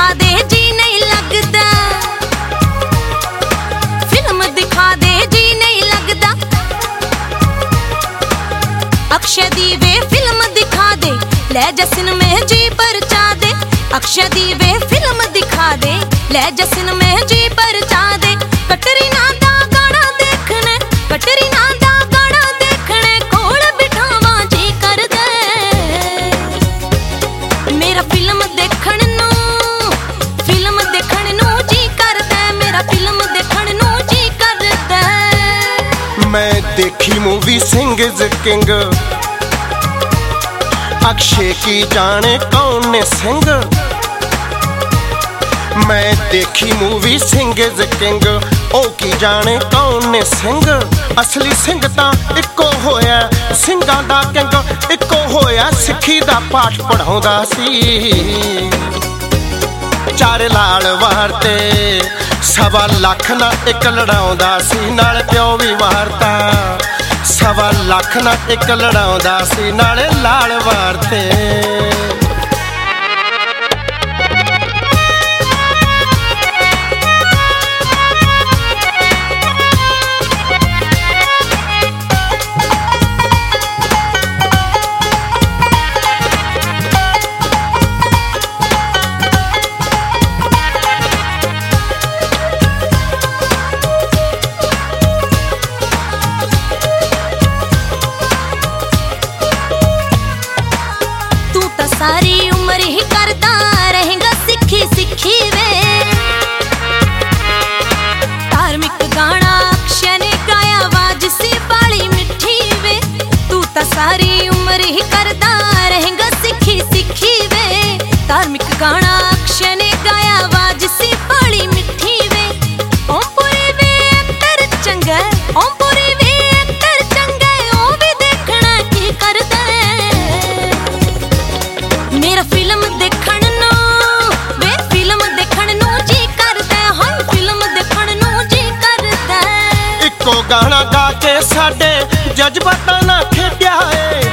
दिखा दे जी नहीं लगता, फिल्म दिखा दे जी नहीं लगता। अक्षय दी वे फिल्म दिखा दे, ले जसन में जी परचा दे। अक्षय दी वे फिल्म दिखा दे, ले जसन में जी परचा दे। कटरीना दा गाना देखने, कटरीना दा गाना देखने कोल बिठावा जी कर दे। मेरा फिल्म देखण नू जी करदा, मेरा फिल्म देखण नू जी करदा। मैं देखी movie Singh is king, Akshay की जाने कौन ने सिंह। मैं देखी मूवी सिंह इज किंग, ओ की जाने कौन ने सिंह। असली सिंह तां इक्को होया, ਸਿੰਘਾਂ दा किंग इक्को होया। सिक्खी दा पाठ पढ़ाउंदा सी, चार लाल वारते 1.25 ਲੱਖ ना एक लड़ाउंदा सी। नाल प्यो भी वारता 1.25 ਲੱਖ ना एक लड़ाउंदा सी, नाले लाल वारते। सारी उम्र ही करता रहेगा सिक्खी सिक्खी वे। धार्मिक गाना अक्षय ने गाया, आवाज सी बाली मिठी वे। तू तो सारी उम्र ही करता रहेगा सिक्खी सिक्खी वे। धार्मिक गाना अक्षय ने गाया, आवाज सी बाली मिठी वे। ओमपुरी वे एक्टर चंगा, ओमपुरी वे एक्टर चंगा, ओ भी देखना की करदा। मेरा फिल्म देखण नू वे फिल्म देखण नू जी करदा, हाय फिल्म देखण नू जी करदा। इक्को गाना गा के साडे जज्बातां नाल खेड्या है।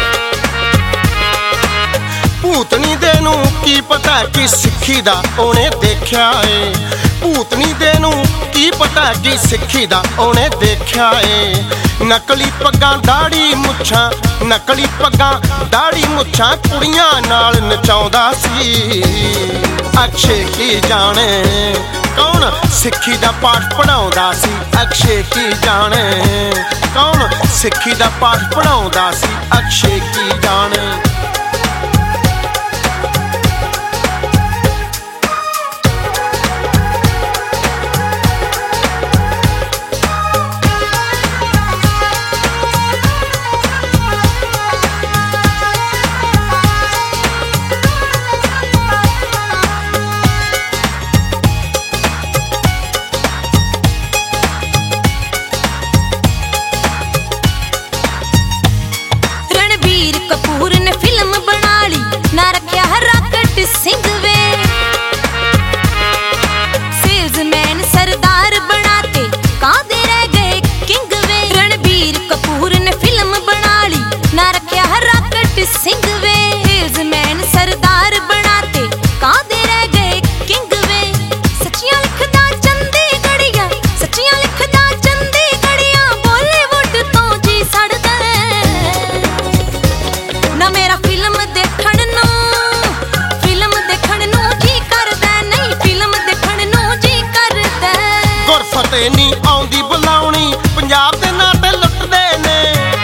भूतनी दे नू की पता कि सिक्खी दा ओने देखया है। भूतनी दे नू की पता कि सिक्खी दा ओने देखया है। नकली पग्गां दाड़ी मुच्छां, नकली पग्गां दाड़ी मुच्छां कुड़ियां नाल नचाउंदा सी। अक्षय की जाने कौन सिक्खी दा पाठ पढ़ाउंदा सी। अक्षय की जाने कौन सिक्खी दा पाठ पढ़ाउंदा सी। अक्षय की जाने। कपूर ने फिल्म बना ली, ना रखा रॉकेट सिंह वे। सेल्समैन सरदार बनाते कादे रह गए किंग वे। रणबीर कपूर ने फिल्म बना ली, ना रखा रॉकेट सिंह वे। सेल्समैन सरदार बनाते कादे रह गए किंग वे। सच्चियां लिखदा चंडीगढ़िया, सच्चियां लिखदा चंडीगढ़िया, बॉलीवुड तो जी सड़दा। ना मेरा फिल्म देखण नू जी करदा, नहीं फिल्म देखण नू जी करदा। गुरफतेह नी आउंदी बुलाउणी, पंजाब दे नां ते लुटदे ने।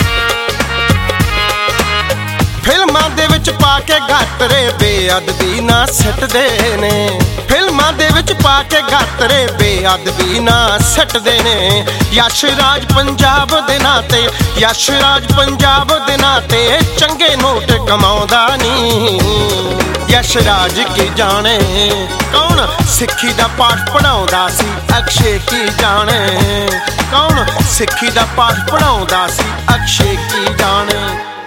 फिल्मां दे विच पा के गातरे बेअदबी ना सटदे ने। फिल्मां दे विच पा के गातरे बेअदबी ना सटदे ने। यश राज पंजाब दे नाते, यश राज पंजाब दे नाते चंगे नोट कमाउंदा नी। यश राज की जाने कौन सिक्खी दा पाठ पढ़ाउंदा सी। अक्षय की जाने कौन सिक्खी दा पाठ पढ़ाउंदा सी। अक्षय की जाने।